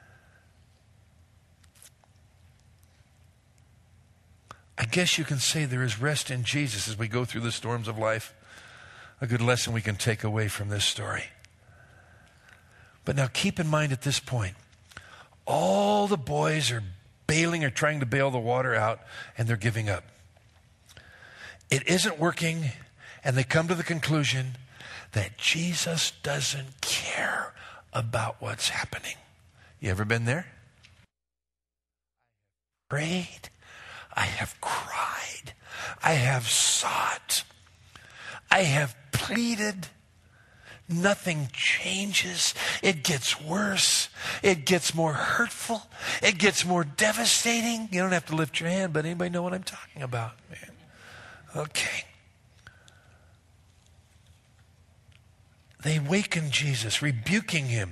I guess you can say there is rest in Jesus as we go through the storms of life. A good lesson we can take away from this story. But now keep in mind at this point, all the boys are bailing or trying to bail the water out, and they're giving up. It isn't working. And they come to the conclusion that Jesus doesn't care about what's happening. You ever been there? I have prayed. I have cried. I have sought. I have pleaded. Nothing changes. It gets worse. It gets more hurtful. It gets more devastating. You don't have to lift your hand, but anybody know what I'm talking about, man? Okay. They waken Jesus, rebuking him.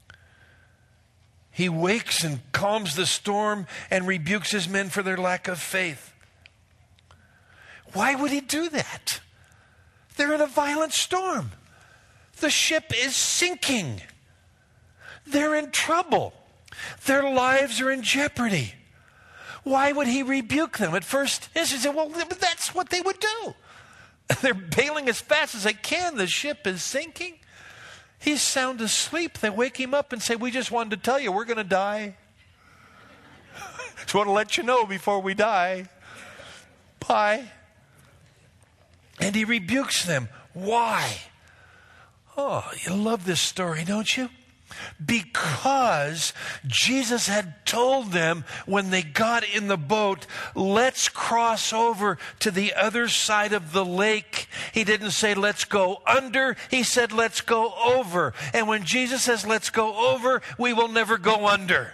He wakes and calms the storm and rebukes his men for their lack of faith. Why would he do that? They're in a violent storm. The ship is sinking. They're in trouble. Their lives are in jeopardy. Why would he rebuke them? At first, he said, well, that's what they would do. They're bailing as fast as they can. The ship is sinking. He's sound asleep. They wake him up and say, we just wanted to tell you we're going to die. Just want to let you know before we die. Bye. And he rebukes them. Why? Oh, you love this story, don't you? Because Jesus had told them when they got in the boat, let's cross over to the other side of the lake. He didn't say let's go under. He said let's go over. And when Jesus says let's go over, we will never go under.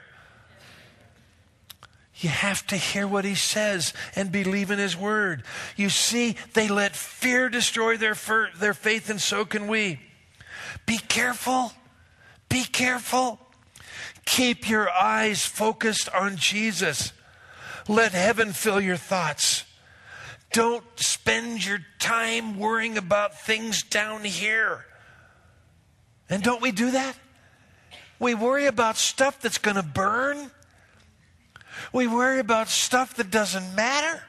You have to hear what he says and believe in his word. You see, they let fear destroy their, fir- their faith, and so can we. Be careful. Be careful. Keep your eyes focused on Jesus. Let heaven fill your thoughts. Don't spend your time worrying about things down here. And don't we do that? We worry about stuff that's going to burn. We worry about stuff that doesn't matter.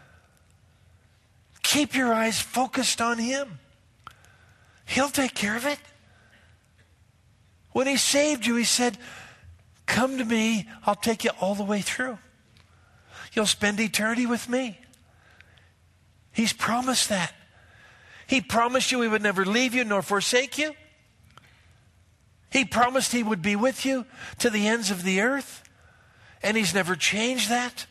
Keep your eyes focused on him. He'll take care of it. When he saved you, he said, come to me, I'll take you all the way through. you'll spend eternity with me. He's promised that. He promised you he would never leave you nor forsake you. He promised he would be with you to the ends of the earth. And he's never changed that.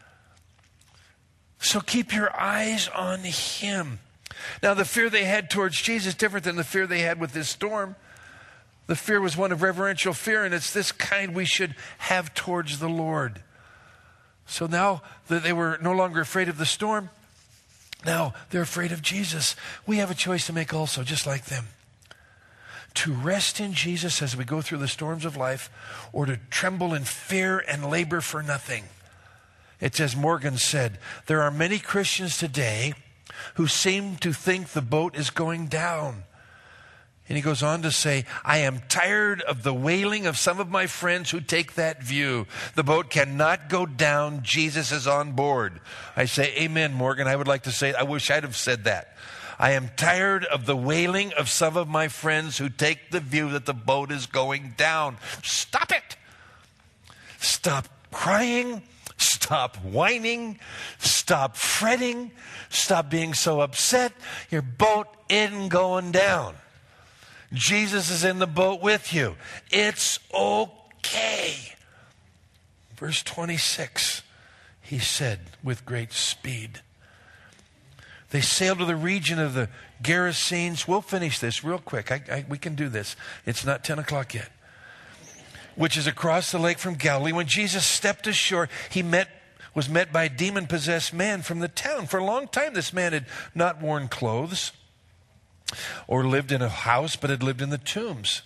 So keep your eyes on him. Now, the fear they had towards Jesus is different than the fear they had with this storm. The fear was one of reverential fear, and it's this kind we should have towards the Lord. So now that they were no longer afraid of the storm, now they're afraid of Jesus. We have a choice to make also, just like them. To rest in Jesus as we go through the storms of life, or to tremble in fear and labor for nothing. It's as Morgan said, there are many Christians today who seem to think the boat is going down. And he goes on to say, I am tired of the wailing of some of my friends who take that view. The boat cannot go down. Jesus is on board. I say, amen, Morgan. I would like to say, I wish I'd have said that. I am tired of the wailing of some of my friends who take the view that the boat is going down. Stop it. Stop crying. Stop whining. Stop fretting. Stop being so upset. Your boat isn't going down. Jesus is in the boat with you. It's okay. Verse twenty-six, he said with great speed. They sailed to the region of the Gerasenes. We'll finish this real quick. I, I, we can do this. It's not ten o'clock yet. Which is across the lake from Galilee. When Jesus stepped ashore, he met was met by a demon-possessed man from the town. For a long time, this man had not worn clothes or lived in a house, but had lived in the tombs.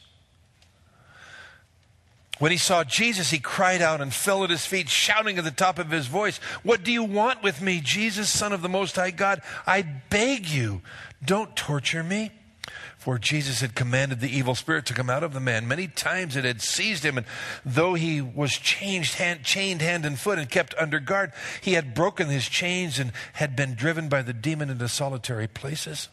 When he saw Jesus, he cried out and fell at his feet, shouting at the top of his voice, what do you want with me, Jesus, Son of the Most High God? I beg you, don't torture me. For Jesus had commanded the evil spirit to come out of the man. Many times it had seized him, and though he was changed hand, chained hand and foot and kept under guard, he had broken his chains and had been driven by the demon into solitary places.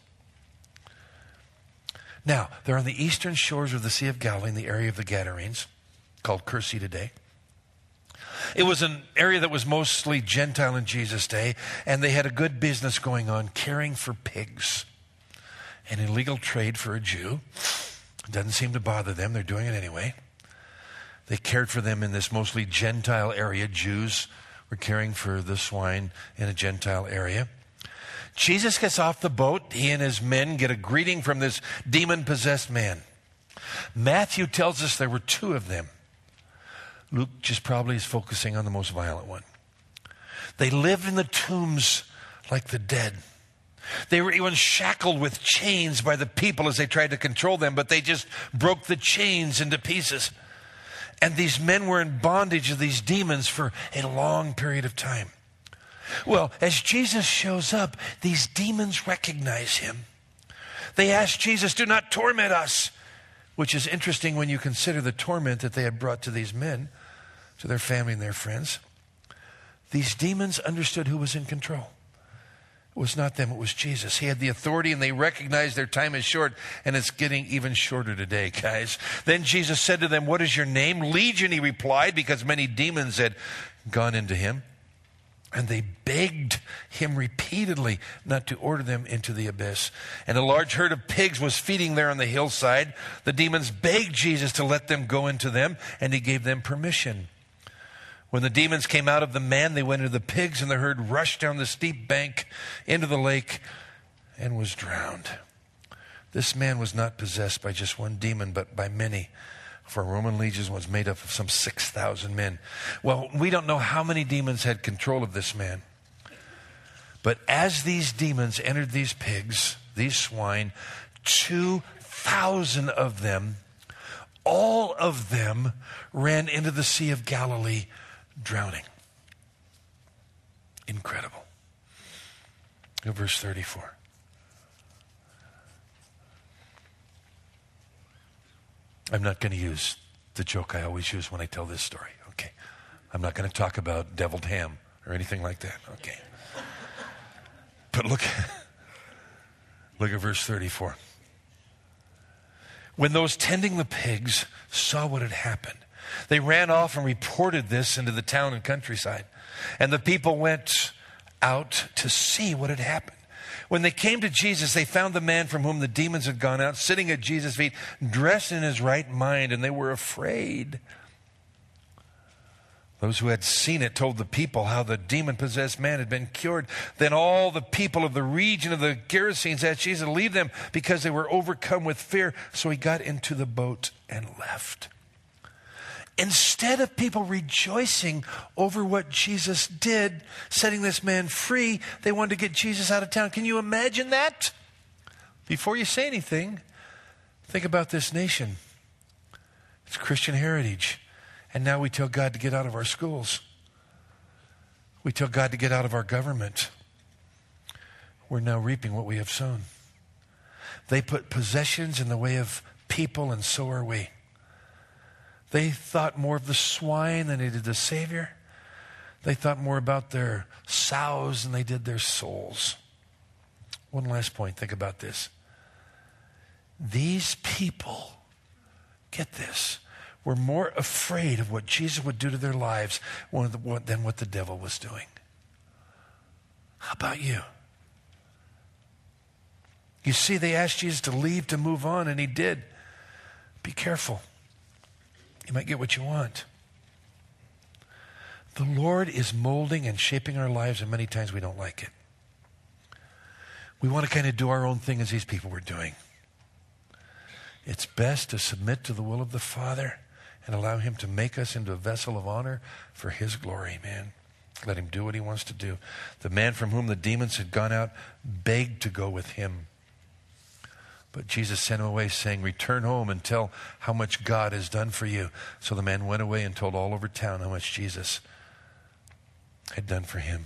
Now, they're on the eastern shores of the Sea of Galilee in the area of the Gadarenes, called Cursi today. It was an area that was mostly Gentile in Jesus' day, and they had a good business going on, caring for pigs. An illegal trade for a Jew. It doesn't seem to bother them. They're doing it anyway. They cared for them in this mostly Gentile area. Jews were caring for the swine in a Gentile area. Jesus gets off the boat. He and his men get a greeting from this demon-possessed man. Matthew tells us there were two of them. Luke just probably is focusing on the most violent one. They lived in the tombs like the dead. They were even shackled with chains by the people as they tried to control them, but they just broke the chains into pieces. And these men were in bondage of these demons for a long period of time. Well, as Jesus shows up, these demons recognize him. They ask Jesus, do not torment us, which is interesting when you consider the torment that they had brought to these men, to their family and their friends. These demons understood who was in control. It was not them, it was Jesus. He had the authority, and they recognized their time is short, and it's getting even shorter today, guys. Then Jesus said to them, what is your name? Legion, he replied, because many demons had gone into him. And they begged him repeatedly not to order them into the abyss. And a large herd of pigs was feeding there on the hillside. The demons begged Jesus to let them go into them, and he gave them permission. When the demons came out of the man, they went into the pigs, and the herd rushed down the steep bank into the lake and was drowned. This man was not possessed by just one demon, but by many. For a Roman legion was made up of some six thousand men. Well, we don't know how many demons had control of this man. But as these demons entered these pigs, these swine, two thousand of them, all of them ran into the Sea of Galilee, drowning. Incredible. Look at verse thirty-four. I'm not going to use the joke I always use when I tell this story. Okay. I'm not going to talk about deviled ham or anything like that. Okay. But look, look at verse thirty-four. When those tending the pigs saw what had happened, They ran off and reported this into the town and countryside. And the people went out to see what had happened. When they came to Jesus, they found the man from whom the demons had gone out, sitting at Jesus' feet, dressed in his right mind, and they were afraid. Those who had seen it told the people how the demon-possessed man had been cured. Then all the people of the region of the Gerasenes asked Jesus to leave them because they were overcome with fear. So he got into the boat and left. Instead of people rejoicing over what Jesus did, setting this man free, they wanted to get Jesus out of town. Can you imagine that? Before you say anything, think about this nation. It's Christian heritage. And now we tell God to get out of our schools. We tell God to get out of our government. We're now reaping what we have sown. They put possessions in the way of people, and so are we. They thought more of the swine than they did the Savior. They thought more about their sows than they did their souls. One last point. Think about this. These people, get this, were more afraid of what Jesus would do to their lives than what the devil was doing. How about you? You see, they asked Jesus to leave, to move on, and he did. Be careful. You might get what you want. The Lord is molding and shaping our lives, and many times we don't like it. We want to kind of do our own thing as these people were doing. It's best to submit to the will of the Father and allow him to make us into a vessel of honor for his glory, man. Let him do what he wants to do. The man from whom the demons had gone out begged to go with him. But Jesus sent him away, saying, return home and tell how much God has done for you. So the man went away and told all over town how much Jesus had done for him.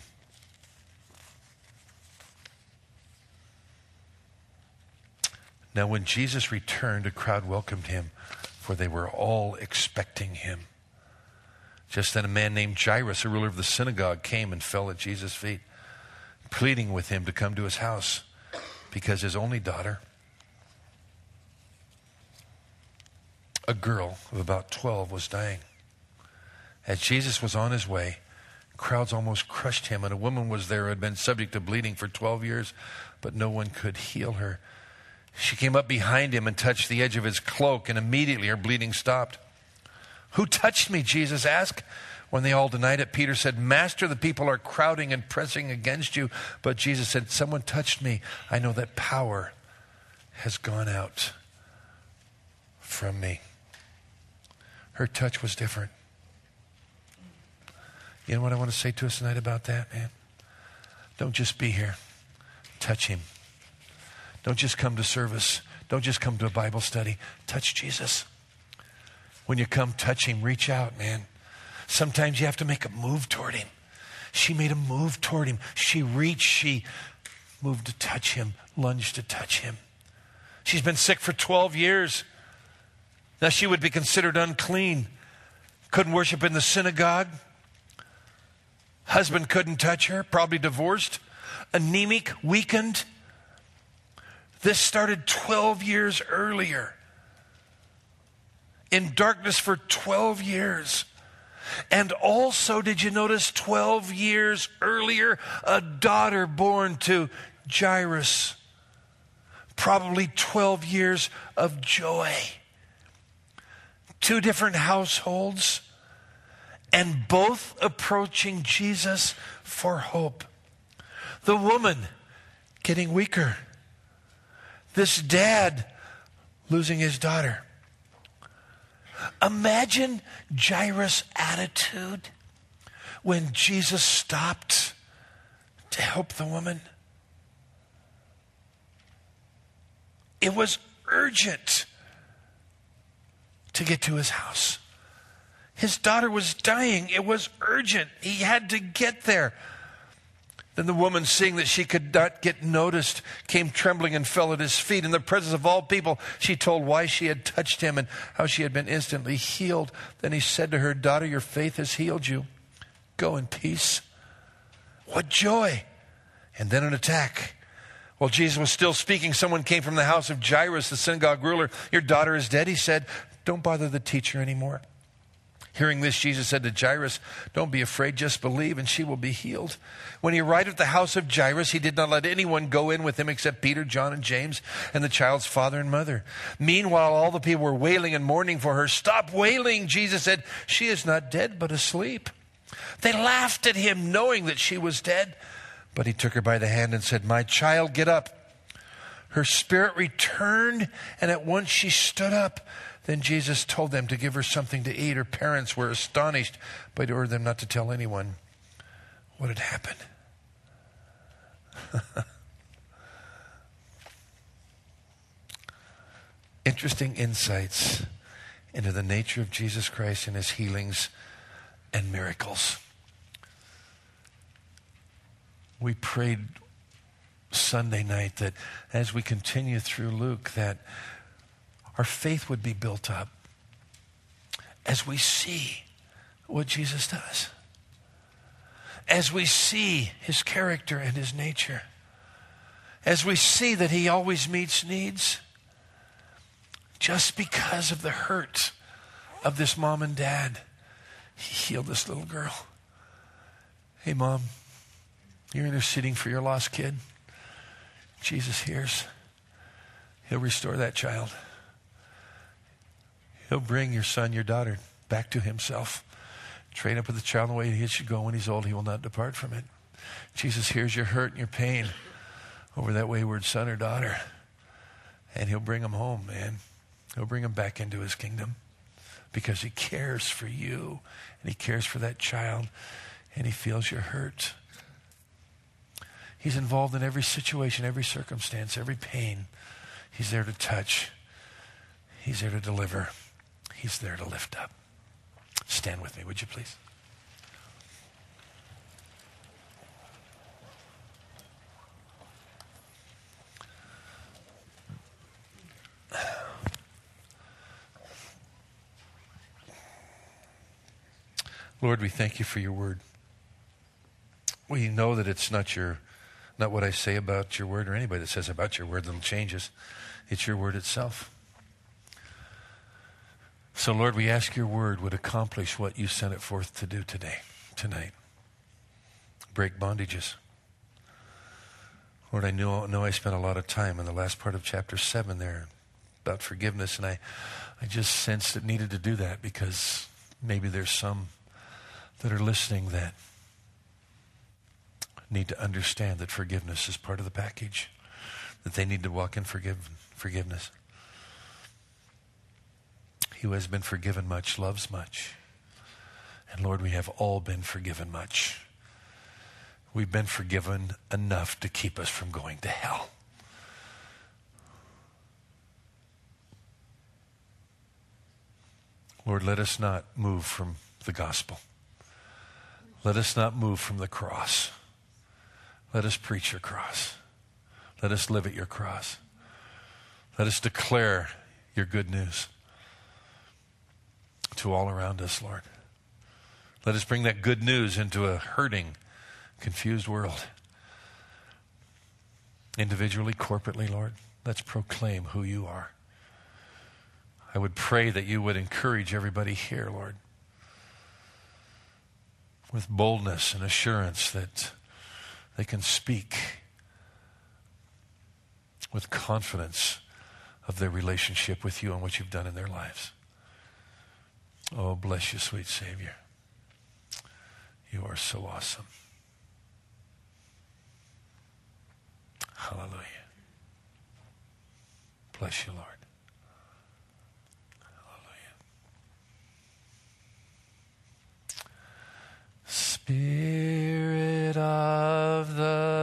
Now when Jesus returned, a crowd welcomed him, for they were all expecting him. Just then a man named Jairus, a ruler of the synagogue, came and fell at Jesus' feet, pleading with him to come to his house, because his only daughter, a girl of about twelve, was dying. As Jesus was on his way, crowds almost crushed him, and a woman was there who had been subject to bleeding for twelve years, but no one could heal her. She came up behind him and touched the edge of his cloak, and immediately her bleeding stopped. Who touched me? Jesus asked. When they all denied it, Peter said, Master, the people are crowding and pressing against you. But Jesus said, someone touched me. I know that power has gone out from me. Her touch was different. You know what I want to say to us tonight about that, man? Don't just be here. Touch him. Don't just come to service. Don't just come to a Bible study. Touch Jesus. When you come, touch him. Reach out, man. Sometimes you have to make a move toward him. She made a move toward him. She reached. She moved to touch him, lunged to touch him. She's been sick for twelve years. Now she would be considered unclean. Couldn't worship in the synagogue. Husband couldn't touch her, probably divorced. Anemic, weakened. This started twelve years earlier. In darkness for twelve years. And also, did you notice twelve years earlier, a daughter born to Jairus. Probably twelve years of joy. Two different households, and both approaching Jesus for hope. The woman getting weaker. This dad losing his daughter. Imagine Jairus' attitude when Jesus stopped to help the woman. It was urgent to get to his house. His daughter was dying. It was urgent. He had to get there. Then the woman, seeing that she could not get noticed, came trembling and fell at his feet. In the presence of all people, she told why she had touched him and how she had been instantly healed. Then he said to her, Daughter, your faith has healed you. Go in peace. What joy. And then an attack. While Jesus was still speaking, someone came from the house of Jairus, the synagogue ruler. Your daughter is dead, he said. Don't bother the teacher anymore. Hearing this, Jesus said to Jairus, "Don't be afraid, just believe, and she will be healed." When he arrived at the house of Jairus, he did not let anyone go in with him except Peter, John, and James, and the child's father and mother. Meanwhile, all the people were wailing and mourning for her. "Stop wailing," Jesus said. "She is not dead, but asleep." They laughed at him, knowing that she was dead. But he took her by the hand and said, "My child, get up." Her spirit returned, and at once she stood up. Then Jesus told them to give her something to eat. Her parents were astonished, but he ordered them not to tell anyone what had happened. Interesting insights into the nature of Jesus Christ and his healings and miracles. We prayed Sunday night that as we continue through Luke, that our faith would be built up as we see what Jesus does, as we see his character and his nature, as we see that he always meets needs. Just because of the hurt of this mom and dad, he healed this little girl. Hey, Mom, you're interceding for your lost kid. Jesus hears. He'll restore that child. He'll bring your son, your daughter back to himself. Train up with the child in the way he should go. When he's old, he will not depart from it. Jesus hears your hurt and your pain over that wayward son or daughter. And he'll bring them home, man. He'll bring them back into his kingdom because he cares for you and he cares for that child and he feels your hurt. He's involved in every situation, every circumstance, every pain. He's there to touch. He's there to deliver. He's there to lift up. Stand with me, would you please? Lord, we thank you for your word. We know that it's not your, not what I say about your word or anybody that says about your word that changes. It's your word itself. So, Lord, we ask your word would accomplish what you sent it forth to do today, tonight. Break bondages. Lord, I know, know I spent a lot of time in the last part of chapter seven there about forgiveness, and I, I just sensed it needed to do that because maybe there's some that are listening that need to understand that forgiveness is part of the package, that they need to walk in forgive, forgiveness. He who has been forgiven much loves much. And Lord, we have all been forgiven much. We've been forgiven enough to keep us from going to hell. Lord, let us not move from the gospel. Let us not move from the cross. Let us preach your cross. Let us live at your cross. Let us declare your good news to all around us, Lord. Let us bring that good news into a hurting, confused world. Individually, corporately, Lord, let's proclaim who you are. I would pray that you would encourage everybody here, Lord, with boldness and assurance that they can speak with confidence of their relationship with you and what you've done in their lives. Oh, bless you, sweet Savior. You are so awesome. Hallelujah. Bless you, Lord. Spirit of the